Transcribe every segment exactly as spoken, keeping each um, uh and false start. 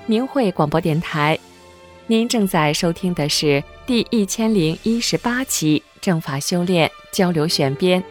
明慧广播电台，您正在收听的是第一千零一十八期正法修炼交流选编。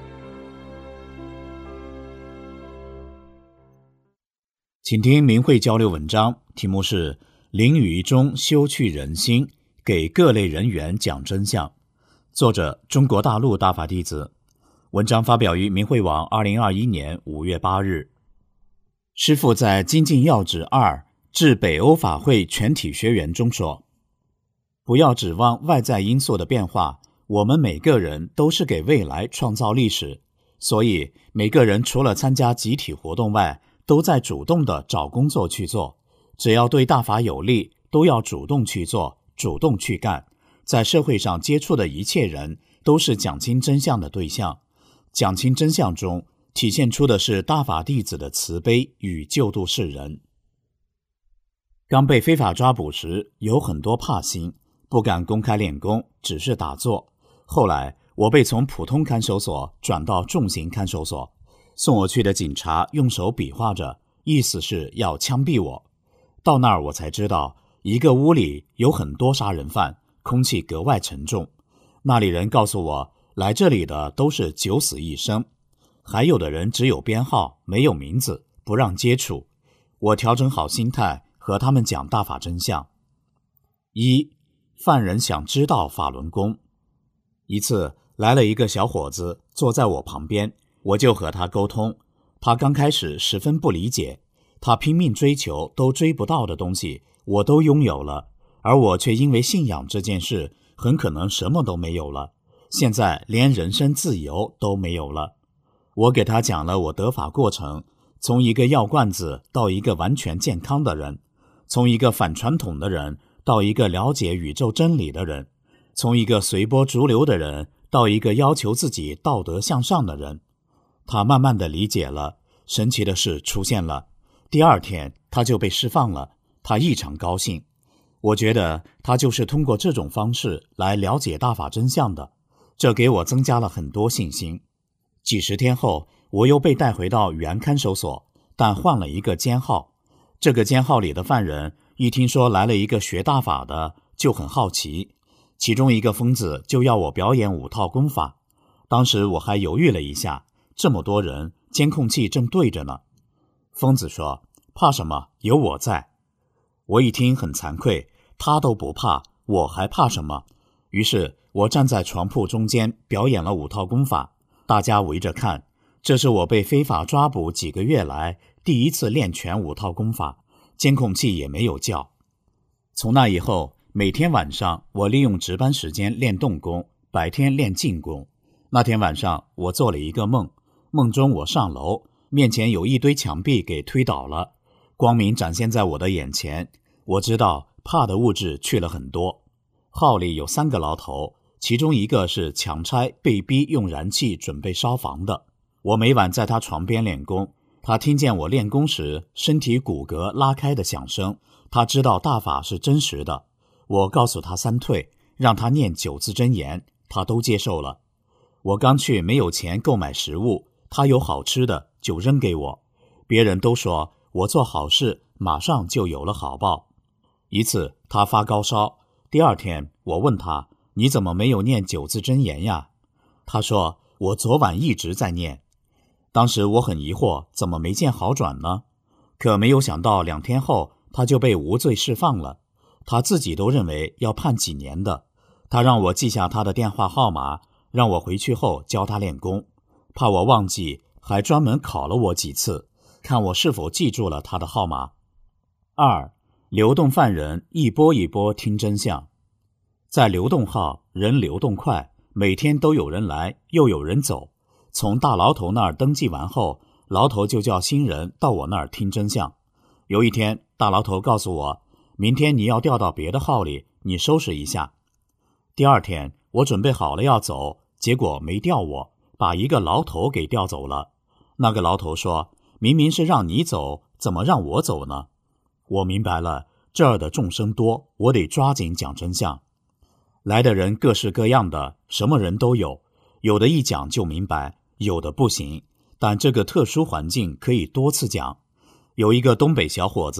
请听明慧交流文章，题目是淋雨中修去人心，给各类人员讲真相，作者中国大陆大法弟子。文章发表于明慧网二零二一年五月八日。师父在精进要旨二致北欧法会全体学员中说，不要指望外在因素的变化，我们每个人都是给未来创造历史，所以每个人除了参加集体活动外，都在主动地找工作去做，只要对大法有利，都要主动去做，主动去干。在社会上接触的一切人都是讲清真相的对象，讲清真相中体现出的是大法弟子的慈悲与救度世人。刚被非法抓捕时，有很多怕心，不敢公开练功，只是打坐。后来我被从普通看守所转到重刑看守所，送我去的警察用手比划着，意思是要枪毙我。到那儿我才知道，一个屋里有很多杀人犯，空气格外沉重。那里人告诉我，来这里的都是九死一生，还有的人只有编号，没有名字，不让接触。我调整好心态，和他们讲大法真相。一，犯人想知道法轮功。一次来了一个小伙子，坐在我旁边，我就和他沟通。他刚开始十分不理解，他拼命追求都追不到的东西，我都拥有了，而我却因为信仰这件事，很可能什么都没有了，现在连人身自由都没有了。我给他讲了我得法过程，从一个药罐子到一个完全健康的人，从一个反传统的人到一个了解宇宙真理的人，从一个随波逐流的人到一个要求自己道德向上的人。他慢慢地理解了，神奇的事出现了。第二天他就被释放了，他异常高兴。我觉得他就是通过这种方式来了解大法真相的，这给我增加了很多信心。几十天后，我又被带回到原看守所，但换了一个监号。这个监号里的犯人一听说来了一个学大法的，就很好奇。其中一个疯子就要我表演五套功法。当时我还犹豫了一下，这么多人，监控器正对着呢。疯子说，怕什么，有我在。我一听很惭愧，他都不怕，我还怕什么？于是我站在床铺中间表演了五套功法，大家围着看。这是我被非法抓捕几个月来第一次练全五套功法，监控器也没有叫。从那以后，每天晚上我利用值班时间练动功，白天练静功。那天晚上我做了一个梦，梦中我上楼，面前有一堆墙壁给推倒了，光明展现在我的眼前。我知道怕的物质去了很多。号里有三个牢头，其中一个是强差被逼用燃气准备烧房的。我每晚在他床边练功，他听见我练功时身体骨骼拉开的响声，他知道大法是真实的。我告诉他三退，让他念九字真言，他都接受了。我刚去没有钱购买食物，他有好吃的就扔给我。别人都说我做好事马上就有了好报。一次他发高烧，第二天我问他，你怎么没有念九字真言呀？他说，我昨晚一直在念。当时我很疑惑，怎么没见好转呢？可没有想到两天后他就被无罪释放了。他自己都认为要判几年的。他让我记下他的电话号码，让我回去后教他练功，怕我忘记，还专门考了我几次，看我是否记住了他的号码。二，流动犯人一波一波听真相。在流动号，人流动快，每天都有人来，又有人走。从大牢头那儿登记完后，牢头就叫新人到我那儿听真相。有一天，大牢头告诉我，明天你要调到别的号里，你收拾一下。第二天，我准备好了要走，结果没调我，把一个牢头给调走了。那个牢头说，明明是让你走，怎么让我走呢？我明白了，这儿的众生多，我得抓紧讲真相。来的人各式各样的，什么人都有，有的一讲就明白，有的不行，但这个特殊环境可以多次讲。有一个东北小伙子，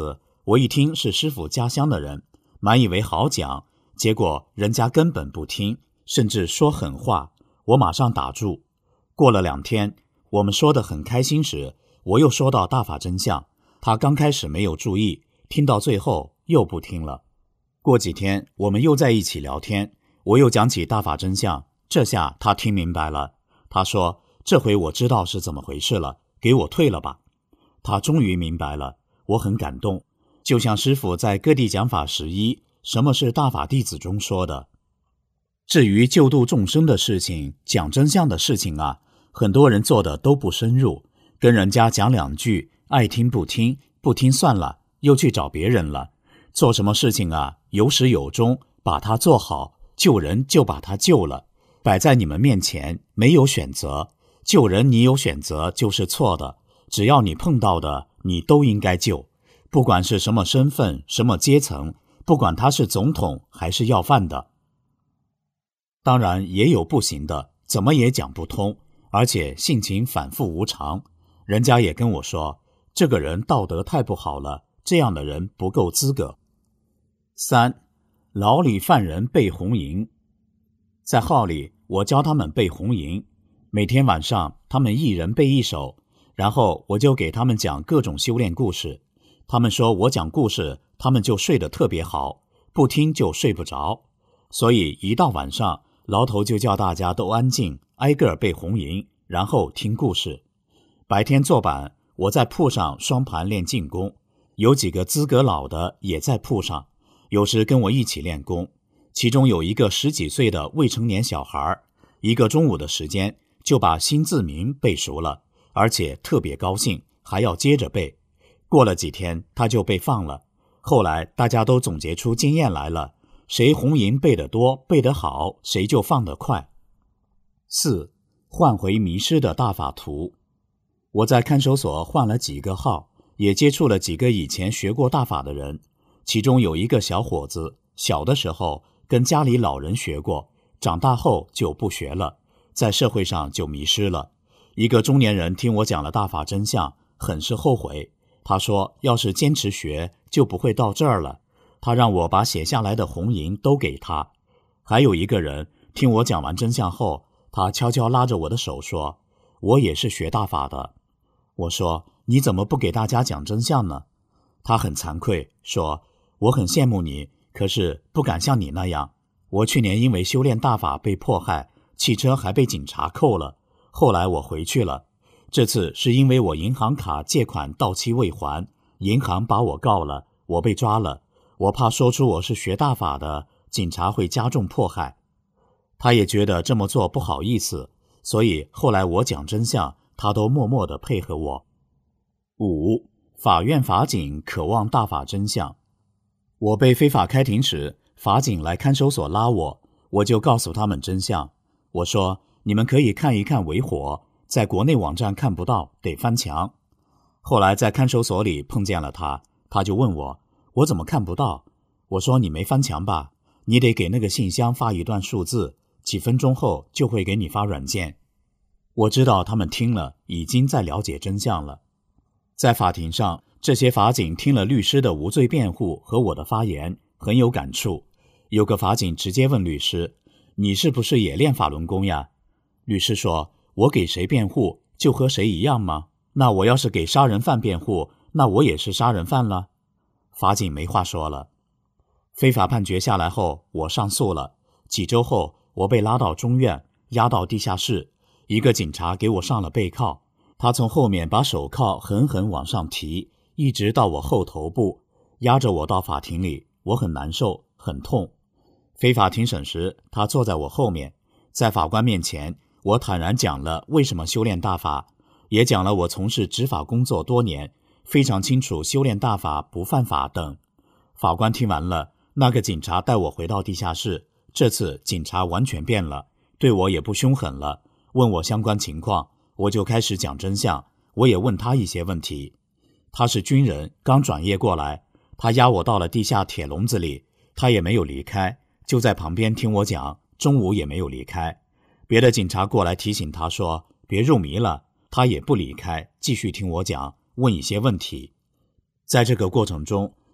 我一听是师父家乡的人，满以为好讲，结果人家根本不听，甚至说狠话，我马上打住。过了两天，我们说得很开心时，我又说到大法真相，他刚开始没有注意，听到最后又不听了。过几天我们又在一起聊天，我又讲起大法真相，这下他听明白了。他说这回我知道是怎么回事了，给我退了吧。他终于明白了，我很感动。就像师父在各地讲法十一什么是大法弟子中说的，至于救度众生的事情，讲真相的事情啊，很多人做的都不深入，跟人家讲两句，爱听不听，不听算了，又去找别人了。做什么事情啊，有始有终，把它做好，救人就把它救了，摆在你们面前，没有选择。救人你有选择就是错的，只要你碰到的，你都应该救。不管是什么身份，什么阶层，不管他是总统还是要饭的。当然也有不行的，怎么也讲不通，而且性情反复无常。人家也跟我说，这个人道德太不好了，这样的人不够资格。三，牢里犯人背红吟。在号里，我教他们背红吟，每天晚上他们一人背一首，然后我就给他们讲各种修炼故事。他们说我讲故事，他们就睡得特别好，不听就睡不着。所以一到晚上，牢头就叫大家都安静，挨个背红吟，然后听故事。白天坐板，我在铺上双盘练静功，有几个资格老的也在铺上，有时跟我一起练功。其中有一个十几岁的未成年小孩，一个中午的时间就把新字名背熟了，而且特别高兴，还要接着背。过了几天他就被放了。后来大家都总结出经验来了，谁红吟背得多背得好，谁就放得快。四，换回迷失的大法图。我在看守所换了几个号，也接触了几个以前学过大法的人。其中有一个小伙子，小的时候跟家里老人学过，长大后就不学了，在社会上就迷失了。一个中年人听我讲了大法真相，很是后悔。他说要是坚持学就不会到这儿了，他让我把写下来的红吟都给他。还有一个人听我讲完真相后，他悄悄拉着我的手说，我也是学大法的。我说你怎么不给大家讲真相呢？他很惭愧说，我很羡慕你，可是不敢像你那样。我去年因为修炼大法被迫害，汽车还被警察扣了，后来我回去了。这次是因为我银行卡借款到期未还，银行把我告了，我被抓了。我怕说出我是学大法的，警察会加重迫害。他也觉得这么做不好意思，所以后来我讲真相，他都默默地配合我。五，法院法警渴望大法真相。我被非法开庭时，法警来看守所拉我，我就告诉他们真相。我说你们可以看一看尾火，在国内网站看不到，得翻墙。后来在看守所里碰见了他，他就问我，我怎么看不到？我说你没翻墙吧，你得给那个信箱发一段数字，几分钟后就会给你发软件。我知道他们听了，已经在了解真相了。在法庭上，这些法警听了律师的无罪辩护和我的发言，很有感触。有个法警直接问律师，你是不是也练法轮功呀？律师说，我给谁辩护就和谁一样吗？那我要是给杀人犯辩护，那我也是杀人犯了？法警没话说了。非法判决下来后，我上诉了。几周后，我被拉到中院，押到地下室。一个警察给我上了背铐，他从后面把手铐狠狠往上提，一直到我后头部，压着我到法庭里。我很难受，很痛。非法庭审时，他坐在我后面，在法官面前，我坦然讲了为什么修炼大法，也讲了我从事执法工作多年，非常清楚修炼大法不犯法等。法官听完了，那个警察带我回到地下室，这次警察完全变了，对我也不凶狠了，问我相关情况，我就开始讲真相，我也问他一些问题。他是军人，刚转业过来，他押我到了地下铁笼子里，他也没有离开，就在旁边听我讲，中午也没有离开。别的警察过来提醒他说，别入迷了，他也不离开，继续听我讲，问一些问题。在这个过程中，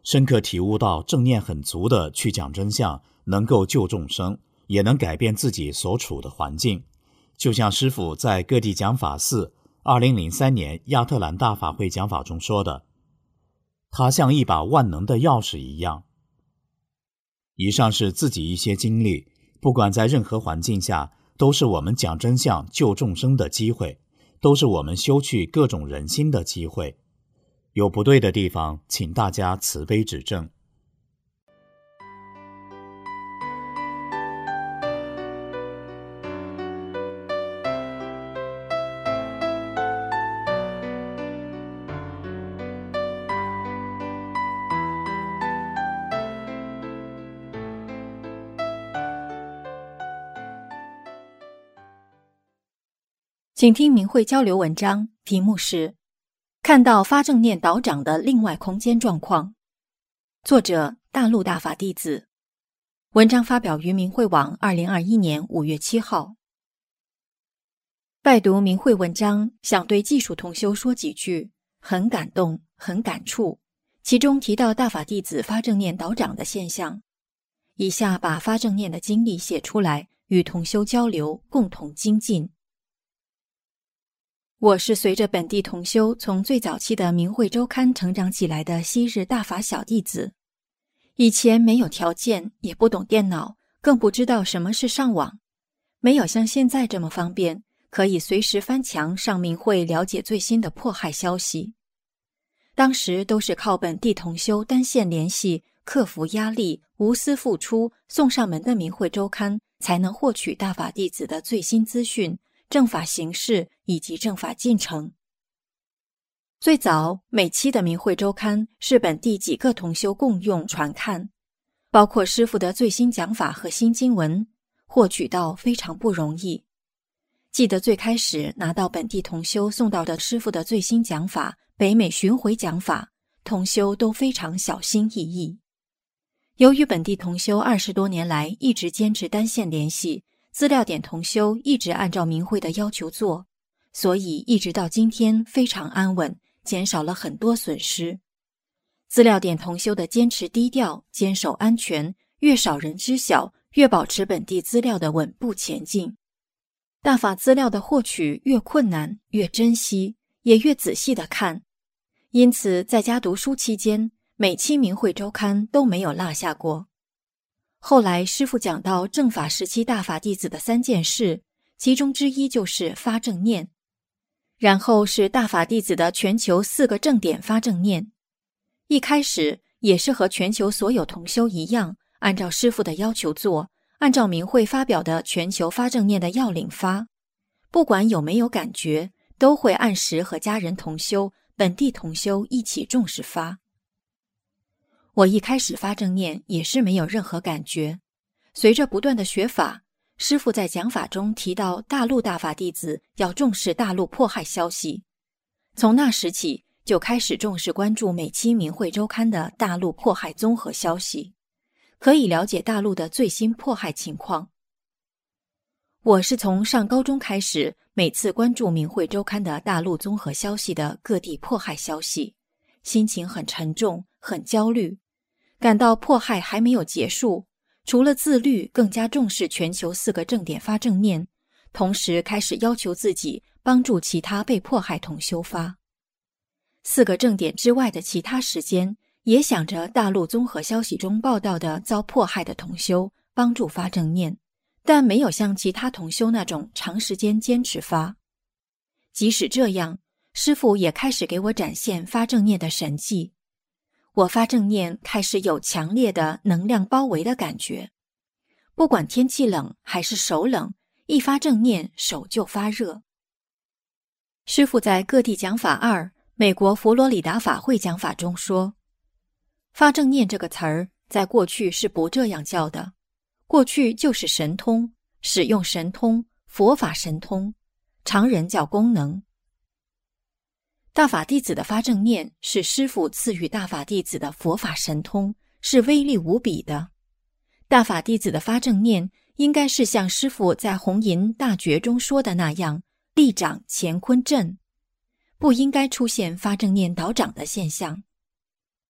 深刻体悟到正念很足的去讲真相，能够救众生，也能改变自己所处的环境。就像师父在各地讲法寺二零零三年亚特兰大法会讲法中说的，它像一把万能的钥匙一样。以上是自己一些经历，不管在任何环境下，都是我们讲真相救众生的机会，都是我们修去各种人心的机会。有不对的地方，请大家慈悲指正。 请听明慧交流文章，题目是看到发正念导长的另外空间状况。作者大陆大法弟子。文章发表于明慧网二零二一年五月七号。拜读明慧文章，想对技术同修说几句，很感动，很感触。其中提到大法弟子发正念导长的现象，以下把发正念的经历写出来，与同修交流，共同精进。我是随着本地同修从最早期的明慧周刊成长起来的昔日大法小弟子。以前没有条件，也不懂电脑，更不知道什么是上网，没有像现在这么方便，可以随时翻墙上明慧了解最新的迫害消息。当时都是靠本地同修单线联系，克服压力，无私付出，送上门的明慧周刊，才能获取大法弟子的最新资讯、正法形势以及正法进程。最早每期的明慧周刊是本地几个同修共用传看，包括师父的最新讲法和新经文，获取到非常不容易。记得最开始拿到本地同修送到的师父的最新讲法，北美巡回讲法，同修都非常小心翼翼。由于本地同修二十多年来一直坚持单线联系，资料点同修一直按照明慧的要求做，所以一直到今天非常安稳，减少了很多损失。资料点同修的坚持低调，坚守安全，越少人知晓，越保持本地资料的稳步前进。大法资料的获取越困难，越珍惜，也越仔细地看。因此在家读书期间，每期明慧周刊都没有落下过。后来师父讲到正法时期大法弟子的三件事，其中之一就是发正念，然后是大法弟子的全球四个正点发正念。一开始也是和全球所有同修一样，按照师父的要求做，按照明慧发表的全球发正念的要领发，不管有没有感觉，都会按时和家人同修、本地同修一起重视发。我一开始发正念也是没有任何感觉，随着不断的学法，师父在讲法中提到大陆大法弟子要重视大陆迫害消息，从那时起就开始重视关注每期明慧周刊的大陆迫害综合消息，可以了解大陆的最新迫害情况。我是从上高中开始，每次关注明慧周刊的大陆综合消息的各地迫害消息，心情很沉重，很焦虑，感到迫害还没有结束，除了自律，更加重视全球四个正点发正念，同时开始要求自己帮助其他被迫害同修发。四个正点之外的其他时间，也想着大陆综合消息中报道的遭迫害的同修，帮助发正念，但没有像其他同修那种长时间坚持发。即使这样，师父也开始给我展现发正念的神迹。我发正念开始有强烈的能量包围的感觉，不管天气冷还是手冷，一发正念手就发热。师父在各地讲法二美国佛罗里达法会讲法中说，发正念这个词儿在过去是不这样叫的，过去就是神通，使用神通，佛法神通，常人叫功能。大法弟子的发正念是师父赐予大法弟子的佛法神通，是威力无比的。大法弟子的发正念应该是像师父在红银大觉中说的那样，力掌乾坤震，不应该出现发正念倒掌的现象。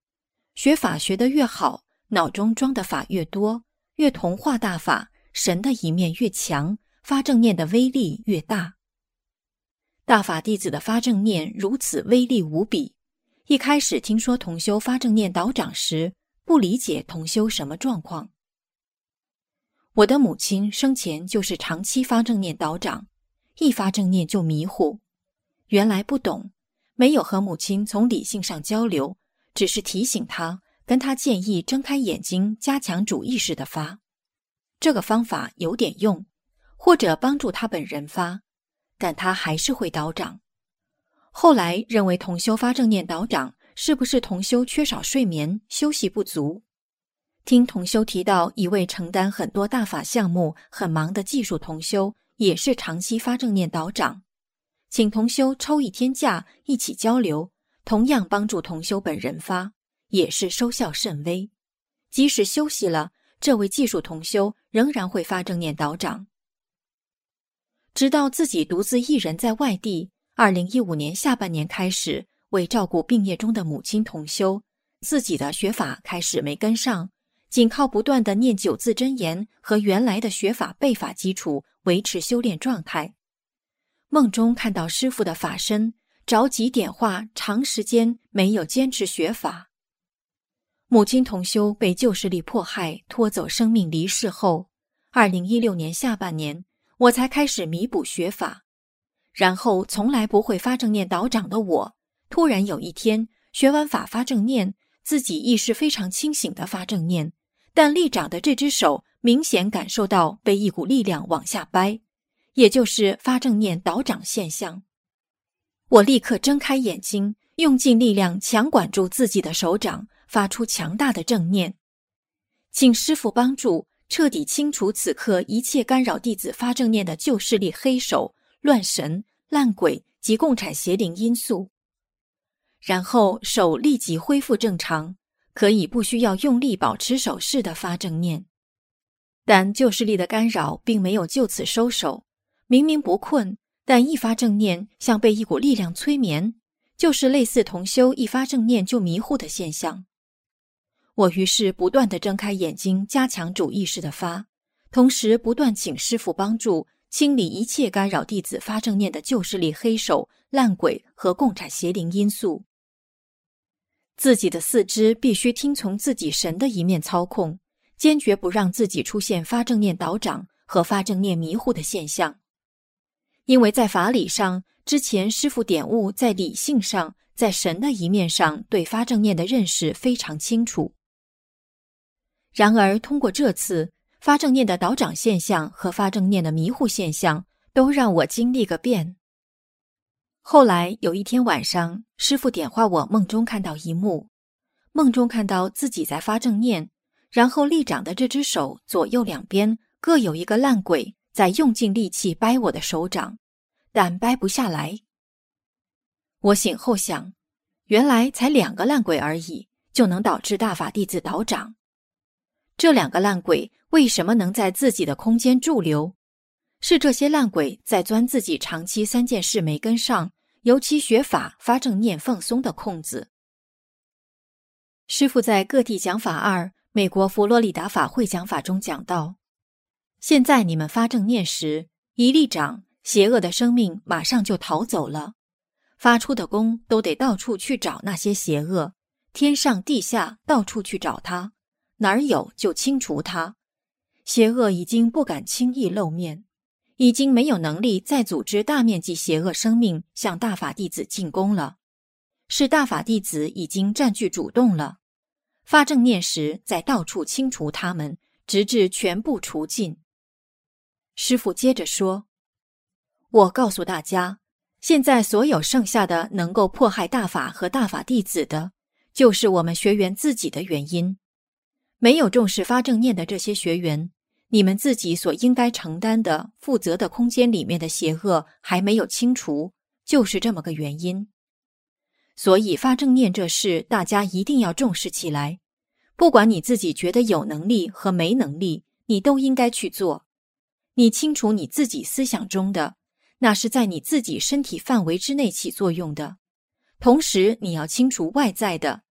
学法学得越好，脑中装的法越多，越同化大法，神的一面越强，发正念的威力越大。大法弟子的发正念如此威力无比，一开始听说同修发正念导掌时，不理解同修什么状况。我的母亲生前就是长期发正念导掌，一发正念就迷糊，原来不懂，没有和母亲从理性上交流，只是提醒她，跟她建议睁开眼睛，加强主意识的发。这个方法有点用，或者帮助她本人发，但她还是会导掌。后来认为同修发正念导掌，是不是同修缺少睡眠，休息不足？听同修提到一位承担很多大法项目很忙的技术同修，也是长期发正念导掌，请同修抽一天假一起交流，同样帮助同修本人发，也是收效甚微。即使休息了，这位技术同修仍然会发正念导掌。直到自己独自一人在外地，二零一五年下半年开始，为照顾病业中的母亲同修，自己的学法开始没跟上，仅靠不断的念九字真言和原来的学法背法基础维持修炼状态。梦中看到师父的法身，着急点化，长时间没有坚持学法。母亲同修被旧势力迫害，拖走生命离世后，二零一六年下半年，我才开始弥补学法。然后从来不会发正念导掌的我，突然有一天学完法发正念，自己意识非常清醒的发正念，但立掌的这只手明显感受到被一股力量往下掰，也就是发正念导掌现象。我立刻睁开眼睛，用尽力量强管住自己的手掌，发出强大的正念，请师父帮助，彻底清除此刻一切干扰弟子发正念的旧势力黑手、乱神、烂鬼及共产邪灵因素。然后手立即恢复正常，可以不需要用力保持手势的发正念。但旧势力的干扰并没有就此收手，明明不困，但一发正念像被一股力量催眠，就是类似同修一发正念就迷糊的现象。我于是不断地睁开眼睛，加强主意识的发，同时不断请师父帮助清理一切干扰弟子发正念的旧势力黑手、烂鬼和共产邪灵因素。自己的四肢必须听从自己神的一面操控，坚决不让自己出现发正念导掌和发正念迷糊的现象。因为在法理上，之前师父点悟在理性上，在神的一面上对发正念的认识非常清楚。然而通过这次，发正念的导掌现象和发正念的迷糊现象都让我经历个遍。后来有一天晚上，师父点化我梦中看到一幕，梦中看到自己在发正念，然后立掌的这只手左右两边各有一个烂鬼在用尽力气掰我的手掌，但掰不下来。我醒后想，原来才两个烂鬼而已，就能导致大法弟子倒掌。这两个烂鬼为什么能在自己的空间驻留？是这些烂鬼在钻自己长期三件事没跟上，尤其学法发正念放松的空子。师父在各地讲法二美国佛罗里达法会讲法中讲到，现在你们发正念时，一立掌，邪恶的生命马上就逃走了，发出的功都得到处去找那些邪恶，天上地下到处去找它，哪儿有就清除它。邪恶已经不敢轻易露面，已经没有能力再组织大面积邪恶生命向大法弟子进攻了，是大法弟子已经占据主动了。发正念时再到处清除他们，直至全部除尽。师父接着说，我告诉大家，现在所有剩下的能够迫害大法和大法弟子的，就是我们学员自己的原因。没有重视发正念的这些学员，你们自己所应该承担的负责的空间里面的邪恶还没有清除，就是这么个原因。所以发正念这事大家一定要重视起来，不管你自己觉得有能力和没能力，你都应该去做。你清楚你自己思想中的，那是在你自己身体范围之内起作用的，同时你要清除外在的，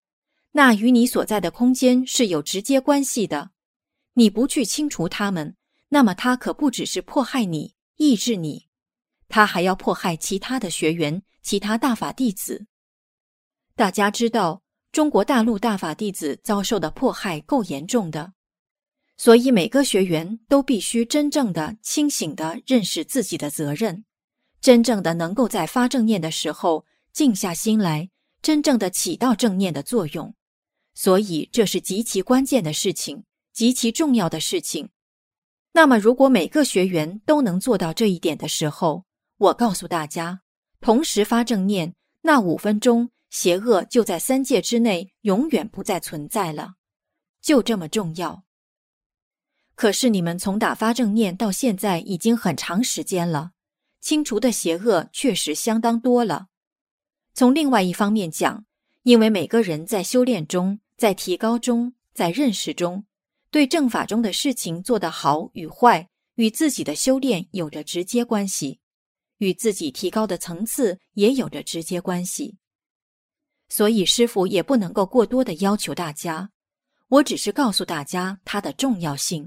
那与你所在的空间是有直接关系的。你不去清除它们，那么它可不只是迫害你、抑制你，它还要迫害其他的学员、其他大法弟子。大家知道，中国大陆大法弟子遭受的迫害够严重的，所以每个学员都必须真正的、清醒的认识自己的责任，真正的能够在发正念的时候静下心来，真正的起到正念的作用。所以这是极其关键的事情，极其重要的事情。那么如果每个学员都能做到这一点的时候，我告诉大家，同时发正念，那五分钟邪恶就在三界之内永远不再存在了，就这么重要。可是你们从打发正念到现在已经很长时间了，清除的邪恶确实相当多了。从另外一方面讲，因为每个人在修炼中，在提高中，在认识中，对正法中的事情做得好与坏，与自己的修炼有着直接关系，与自己提高的层次也有着直接关系。所以师父也不能够过多的要求大家，我只是告诉大家它的重要性。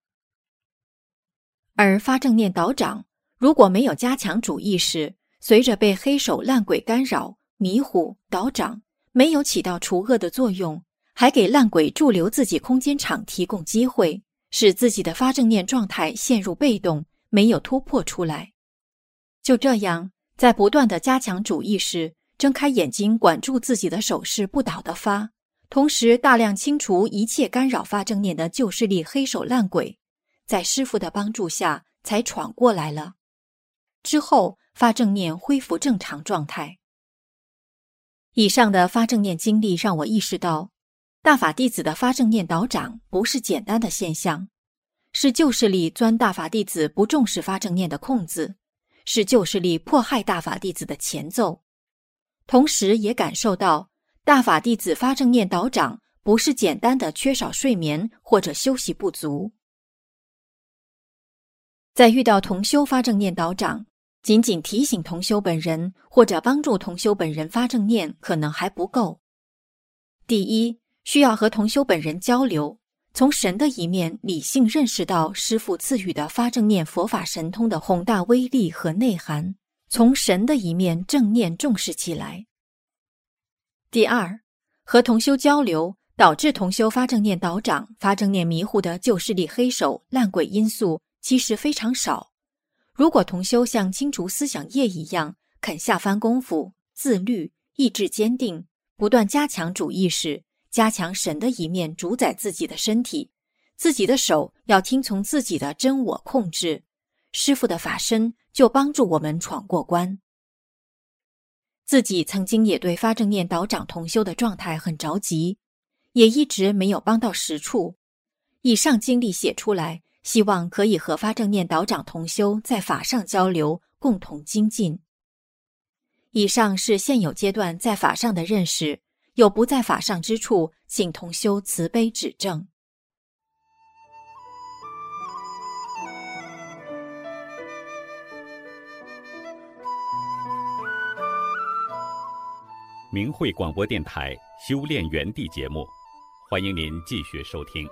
而发正念导掌，如果没有加强主意识，随着被黑手烂鬼干扰、迷糊、导掌，没有起到除恶的作用，还给烂鬼驻留自己空间场提供机会，使自己的发正念状态陷入被动，没有突破出来。就这样，在不断的加强主意识，睁开眼睛管住自己的手势不倒的发，同时大量清除一切干扰发正念的旧势力黑手烂鬼，在师父的帮助下才闯过来了。之后发正念恢复正常状态。以上的发正念经历让我意识到，大法弟子的发正念导掌不是简单的现象，是旧势力钻大法弟子不重视发正念的空子，是旧势力迫害大法弟子的前奏。同时也感受到，大法弟子发正念导掌不是简单的缺少睡眠或者休息不足。在遇到同修发正念导掌，仅仅提醒同修本人或者帮助同修本人发正念可能还不够。第一，需要和同修本人交流，从神的一面理性认识到师父赐予的发正念佛法神通的宏大威力和内涵，从神的一面正念重视起来。第二，和同修交流导致同修发正念导掌、发正念迷糊的旧势力黑手烂鬼因素其实非常少。如果同修像清除思想业一样肯下番功夫，自律，意志坚定，不断加强主意识，加强神的一面主宰自己的身体，自己的手要听从自己的真我控制，师父的法身就帮助我们闯过关。自己曾经也对发正念导掌同修的状态很着急，也一直没有帮到实处。以上经历写出来，希望可以和发正念导掌同修在法上交流，共同精进。以上是现有阶段在法上的认识，有不在法上之处，请同修慈悲指正。 明慧广播电台修炼园地节目，欢迎您继续收听。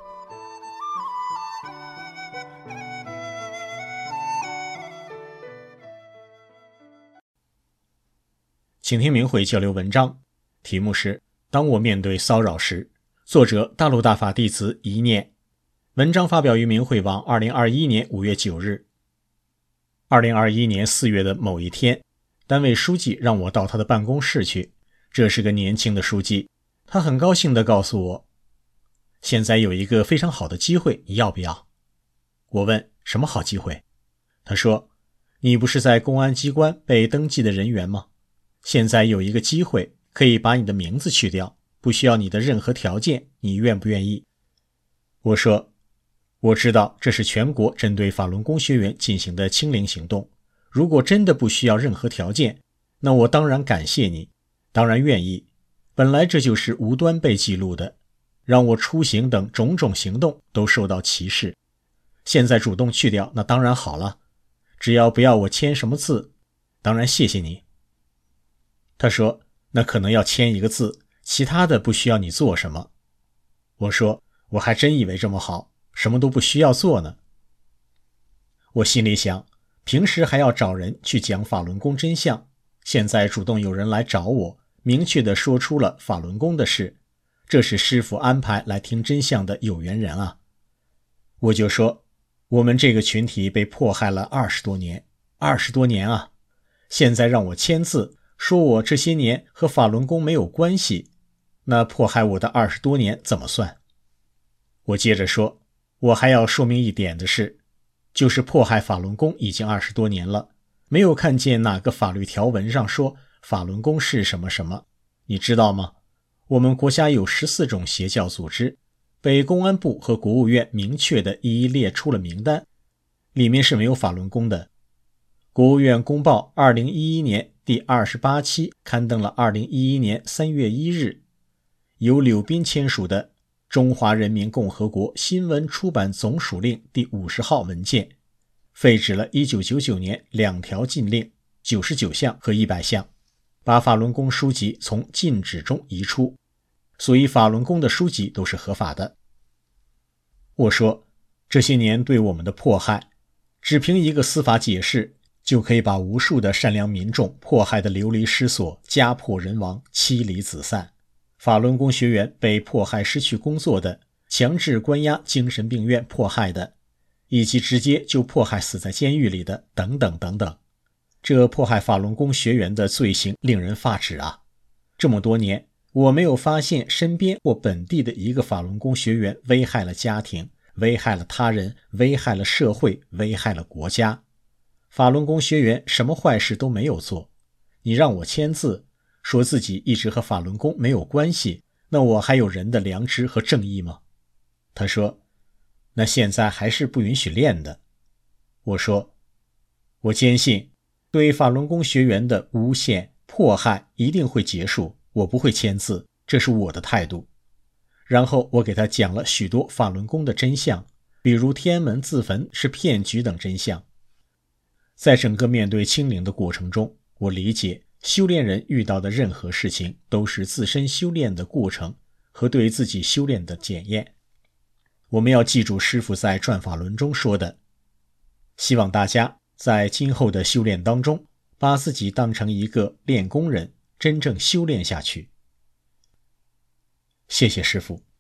请听明慧交流文章，题目是当我面对骚扰时，作者大陆大法弟子一念。文章发表于明慧网二零二一年五月九日。二零二一年四月的某一天，单位书记让我到他的办公室去，这是个年轻的书记，他很高兴地告诉我，现在有一个非常好的机会，你要不要？我问什么好机会？他说，你不是在公安机关被登记的人员吗？现在有一个机会可以把你的名字去掉，不需要你的任何条件，你愿不愿意？我说，我知道这是全国针对法轮功学员进行的清零行动，如果真的不需要任何条件，那我当然感谢你，当然愿意。本来这就是无端被记录的，让我出行等种种行动都受到歧视，现在主动去掉，那当然好了，只要不要我签什么字，当然谢谢你。他说，那可能要签一个字， 其他的不需要你做什么。我说，我还真以为这么好，什么都不需要做呢。我心里想，平时还要找人去讲法轮功真相，现在主动有人来找我，明确地说出了法轮功的事，这是师父安排来听真相的有缘人啊。我就说，我们这个群体被迫害了二十多年，二十多年啊！现在让我签字，说我这些年和法轮功没有关系，那迫害我的二十多年怎么算？我接着说，我还要说明一点的是，就是迫害法轮功已经二十多年了，没有看见哪个法律条文上说法轮功是什么什么，你知道吗？我们国家有十四种邪教组织，被公安部和国务院明确地一一列出了名单，里面是没有法轮功的。国务院公报二零一一年第二十八期刊登了二零一一年三月一日，由柳斌签署的《中华人民共和国新闻出版总署令》第五十号文件，废止了一九九九年两条禁令九十九项和一百项，把法轮功书籍从禁止中移出，所以法轮功的书籍都是合法的。我说，这些年对我们的迫害，只凭一个司法解释就可以把无数的善良民众迫害得流离失所，家破人亡，妻离子散，法轮功学员被迫害失去工作的，强制关押精神病院迫害的，以及直接就迫害死在监狱里的，等等等等。这迫害法轮功学员的罪行令人发指啊！这么多年，我没有发现身边或本地的一个法轮功学员危害了家庭，危害了他人，危害了社会，危害了国家。法轮功学员什么坏事都没有做，你让我签字，说自己一直和法轮功没有关系，那我还有人的良知和正义吗？他说，那现在还是不允许练的。我说，我坚信对法轮功学员的诬陷迫害一定会结束，我不会签字，这是我的态度。然后我给他讲了许多法轮功的真相，比如天安门自焚是骗局等真相。在整个面对清零的过程中，我理解修炼人遇到的任何事情都是自身修炼的过程和对自己修炼的检验。我们要记住师父在转法轮中说的，希望大家在今后的修炼当中，把自己当成一个练功人，真正修炼下去。谢谢师父。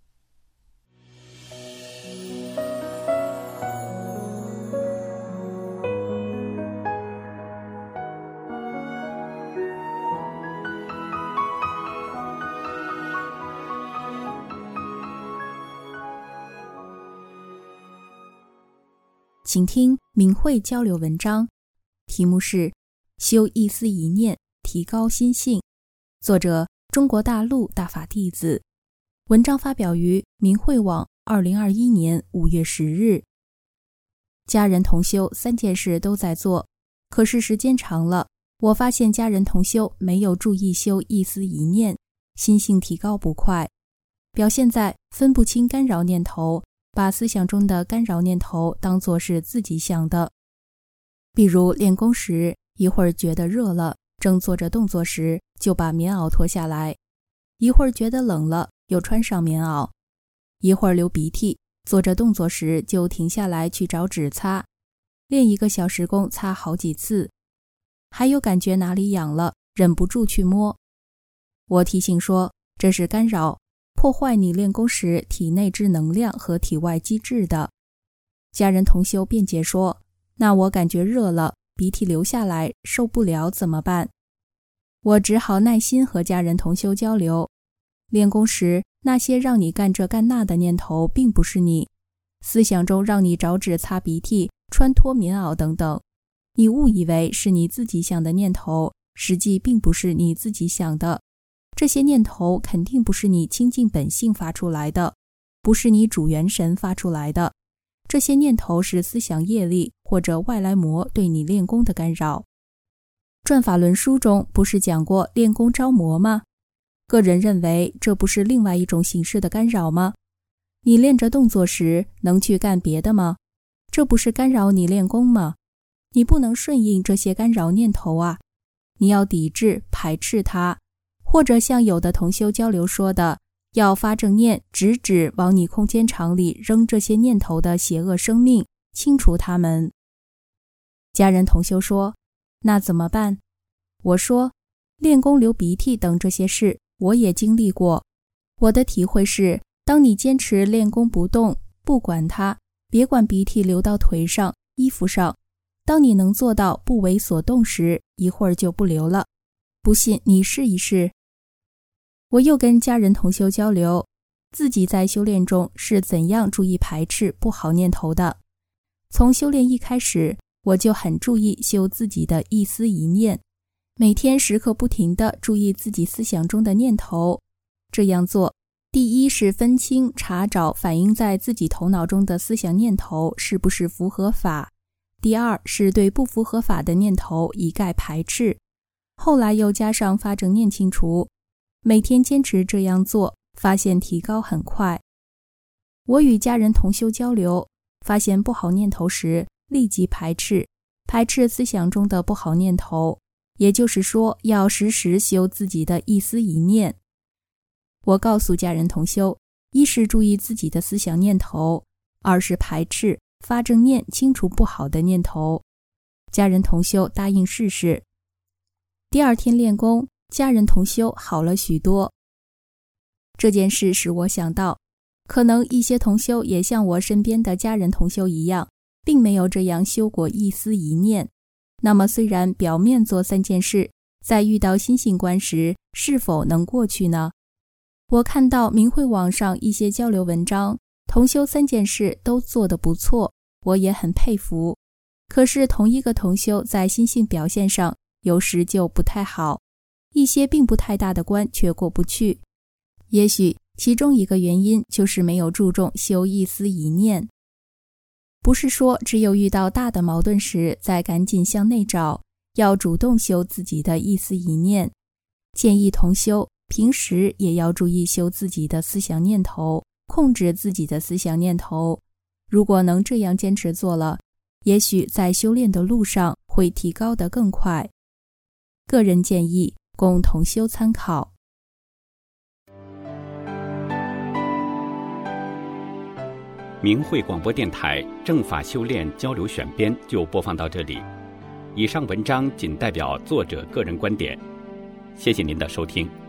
请听明慧交流文章，题目是修一丝一念，提高心性，作者中国大陆大法弟子，文章发表于明慧网二零二一年五月十日。家人同修三件事都在做，可是时间长了，我发现家人同修没有注意修一丝一念，心性提高不快，表现在分不清干扰念头，把思想中的干扰念头当作是自己想的。比如练功时，一会儿觉得热了，正做着动作时，就把棉袄脱下来；一会儿觉得冷了，又穿上棉袄；一会儿流鼻涕，做着动作时就停下来去找纸擦，练一个小时功擦好几次。还有感觉哪里痒了，忍不住去摸。我提醒说，这是干扰，破坏你练功时体内之能量和体外机制的。家人同修辩解说，那我感觉热了，鼻涕流下来，受不了怎么办？我只好耐心和家人同修交流，练功时那些让你干这干那的念头并不是你，思想中让你找纸擦鼻涕、穿脱棉袄等等，你误以为是你自己想的念头，实际并不是你自己想的。这些念头肯定不是你清净本性发出来的，不是你主元神发出来的，这些念头是思想业力或者外来魔对你练功的干扰。转法轮书中不是讲过练功招魔吗？个人认为这不是另外一种形式的干扰吗？你练着动作时能去干别的吗？这不是干扰你练功吗？你不能顺应这些干扰念头啊，你要抵制排斥它， 或者像有的同修交流说的，要发正念，直指往你空间场里扔这些念头的邪恶生命，清除它们。家人同修说，那怎么办？我说，练功流鼻涕等这些事我也经历过，我的体会是，当你坚持练功不动，不管它，别管鼻涕流到腿上、衣服上，当你能做到不为所动时，一会儿就不流了。不信你试一试。我又跟家人同修交流，自己在修炼中是怎样注意排斥不好念头的。从修炼一开始，我就很注意修自己的一思一念，每天时刻不停地注意自己思想中的念头。这样做，第一是分清查找反映在自己头脑中的思想念头是不是符合法，第二是对不符合法的念头一概排斥，后来又加上发正念清除。每天坚持这样做，发现提高很快。我与家人同修交流，发现不好念头时立即排斥，排斥思想中的不好念头，也就是说要时时修自己的一思一念。我告诉家人同修，一是注意自己的思想念头，二是排斥发正念清除不好的念头。家人同修答应试试。第二天练功，家人同修好了许多。这件事使我想到，可能一些同修也像我身边的家人同修一样，并没有这样修过一思一念。那么虽然表面做三件事，在遇到心性关时，是否能过去呢？我看到明慧网上一些交流文章，同修三件事都做得不错，我也很佩服。可是同一个同修在心性表现上，有时就不太好，一些并不太大的关却过不去。也许其中一个原因就是没有注重修一思一念。不是说只有遇到大的矛盾时再赶紧向内找，要主动修自己的一思一念。建议同修平时也要注意修自己的思想念头，控制自己的思想念头。如果能这样坚持做了，也许在修炼的路上会提高得更快。个人建议供同修参考。 明慧广播电台正法修炼交流选编就播放到这里，以上文章仅代表作者个人观点，谢谢您的收听。